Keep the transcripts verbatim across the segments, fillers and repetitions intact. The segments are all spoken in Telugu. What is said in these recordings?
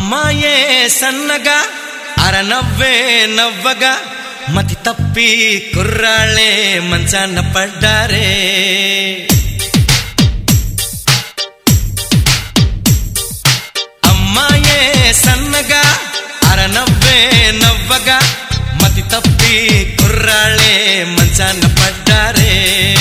అమ్మాయే సన్నగా అరనవ్వే నవ్వగా మతి తప్పి కుర్రాళ్ళే మంచాన పడ్డారే. అమ్మాయే సన్నగా అరనవ్వే నవ్వగా మతి తప్పి కుర్రాళ్ళే మంచాన పడ్డారే.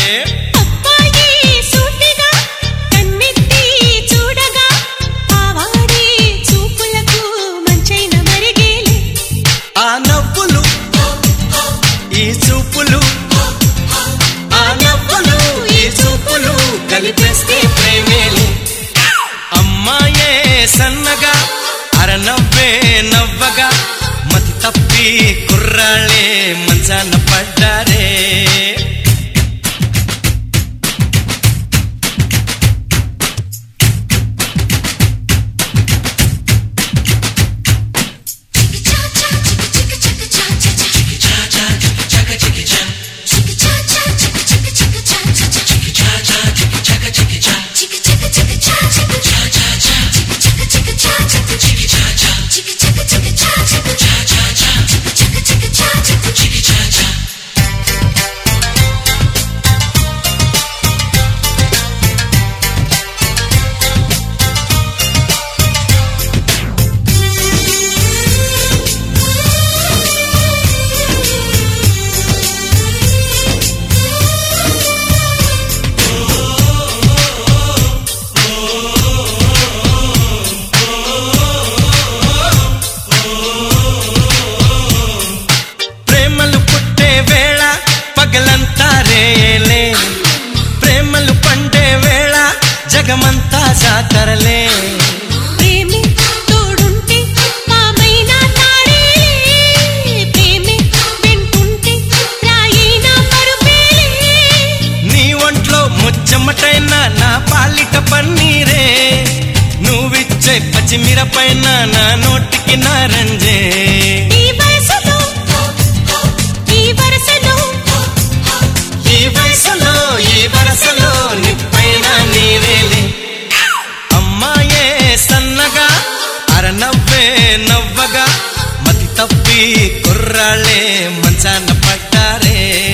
ఈ చూపులు ఆ నవ్వులు ఈ చూపులు కలిపేస్తే ప్రేమేలు. అమ్మాయే సన్నగా అరనవ్వే నవ్వగా మతి తప్పి కుర్రాళ్ళే మంచాన పడ్డారే. పగలంతా రేలే ప్రేమలు పండే వేళ జగమంతా జాతరలే. ప్రేమే తోడుంటే మామైనా తాడేలే, ప్రేమే వెంటుంటే రాయినా పరుపేలే. నీ ఒంట్లో ముచ్చమటైన నా పాలిట పన్నీరే, నువ్విచ్చే పచ్చిమిరపైన నా నోటికి నారంజే. ఈ వయసులో ఈ వరసలో ఈ వయసులో ఈ వరసలో నిప్పైన నీవేలే. అమ్మాయే సన్నగా అరనవ్వే నవ్వగా మతి తప్పి కుర్రాళ్ళే మంచాన పడ్డారే.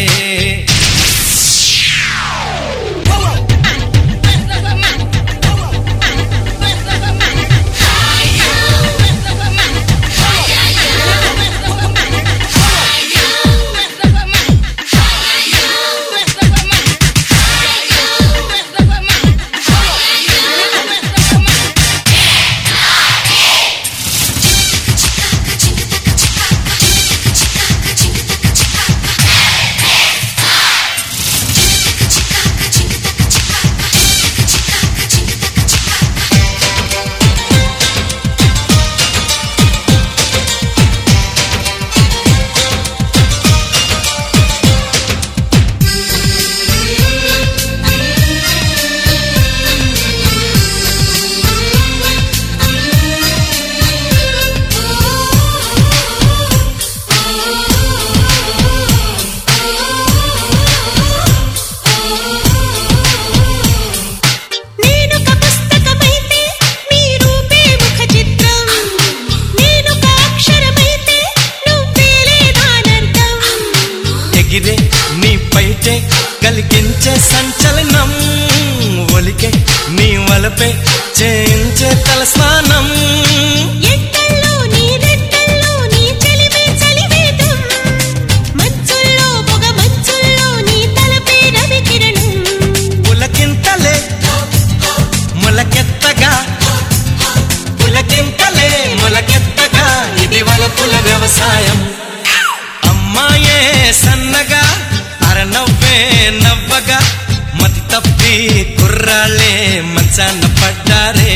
నీ పైటే కలిగించే సంచలనం, ఒలికే నీ వలపే చేయించే తలస్నానం. ఎక్కల్లో నీ రెక్కల్లో నీ చలిమే చలివేదం, మచ్చుల్లో పొగ మచ్చుల్లో నీ తలపే రవి కిరణం. పులకింతలే మొలకెత్తగా పులకింతలే మొలకెత్తగా ఇది వలపుల వ్యవసాయం. అమ్మాయే సన్నగా అరనవ్వే నవ్వగా మతి తప్పి కుర్రాళ్ళే మంచాన పడ్డారే.